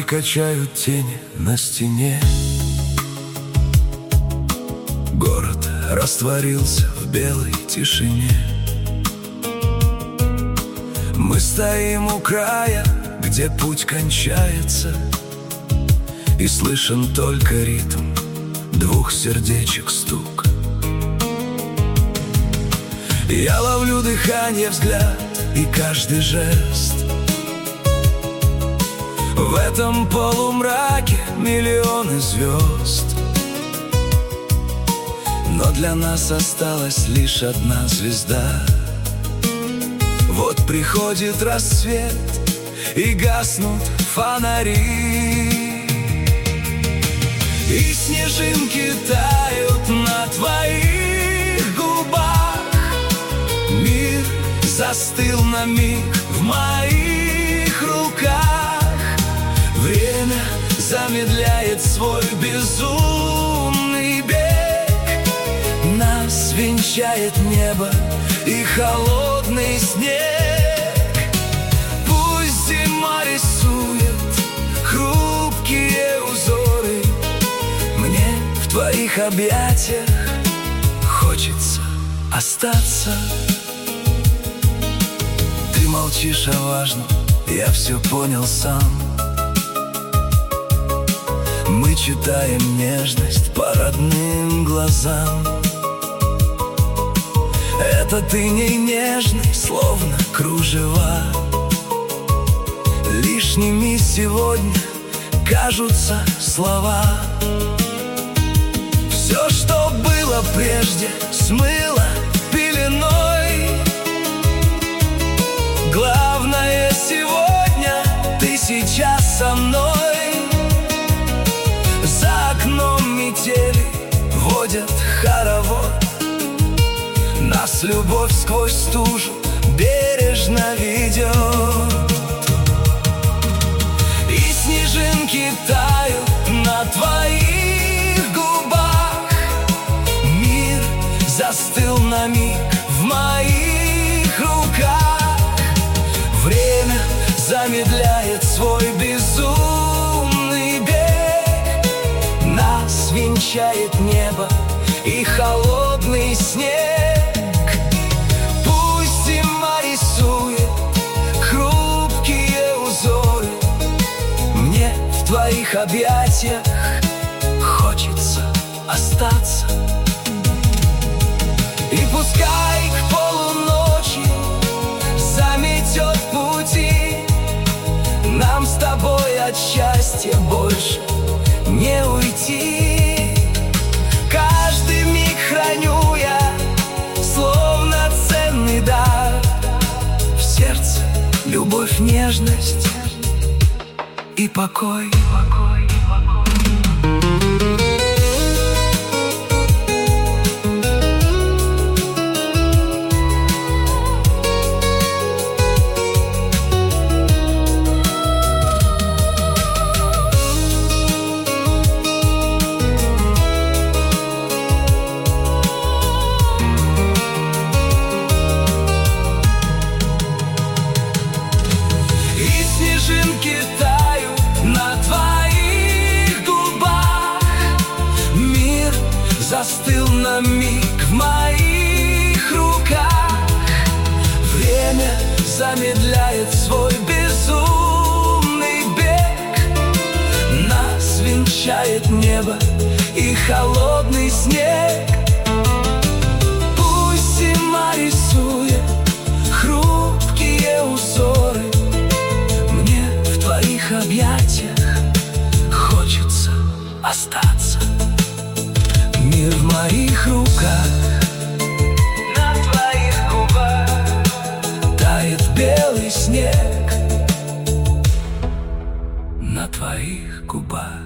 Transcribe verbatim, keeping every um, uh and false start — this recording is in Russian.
качают тени на стене. Город растворился в белой тишине. Мы стоим у края, где путь кончается, и слышен только ритм двух сердечек стук. Я ловлю дыхание, взгляд и каждый жест. В этом полумраке миллионы звезд, но для нас осталась лишь одна звезда. Вот приходит рассвет, и гаснут фонари, и снежинки тают на твоих губах. Мир застыл на миг в моих руках. Время замедляет свой безумный бег. Нас венчает небо и холодный снег. Пусть зима рисует хрупкие узоры, мне в твоих объятиях хочется остаться. Ты молчишь о важном, я все понял сам. Мы читаем нежность по родным глазам. Это ты не нежный, словно кружева. Лишними сегодня кажутся слова. Все, что было прежде, смыло пеленой. Главное сегодня, ты сейчас со мной. За окном метели водят хоровод. Нас любовь сквозь стужу бережно ведет. И снежинки тают на твоих губах. Мир застыл на миг в моих руках. Время замедляет свой безумный бег. Нас венчает небо и холодный снег. В твоих объятиях хочется остаться. И пускай к полуночи заметет пути, нам с тобой от счастья больше не уйти. Каждый миг храню я, словно ценный дар. В сердце любовь, нежность и покой. И снежинки тают на твоих губах. Мир застыл на миг в моих руках. Время замедляет свой безумный бег. Нас венчает небо и холодный снег. Пусть зима рисует хрупкие узоры, в твоих объятиях хочется остаться. Мир в моих руках, на твоих губах тает белый снег. На твоих губах.